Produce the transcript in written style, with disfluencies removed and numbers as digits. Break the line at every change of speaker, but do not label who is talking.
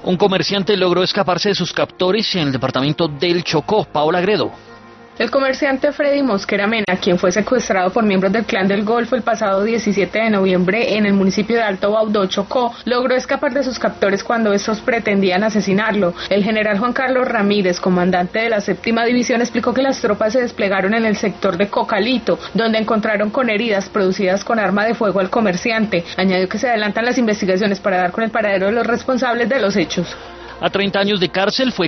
Un comerciante logró escaparse de sus captores en el departamento del Chocó. Paola Gredo.
El comerciante Freddy Mosquera Mena, quien fue secuestrado por miembros del Clan del Golfo el pasado 17 de noviembre en el municipio de Alto Baudó, Chocó, logró escapar de sus captores cuando estos pretendían asesinarlo. El general Juan Carlos Ramírez, comandante de la 7ª División, explicó que las tropas se desplegaron en el sector de Cocalito, donde encontraron con heridas producidas con arma de fuego al comerciante. Añadió que se adelantan las investigaciones para dar con el paradero de los responsables de los hechos.
A 30 años de cárcel fue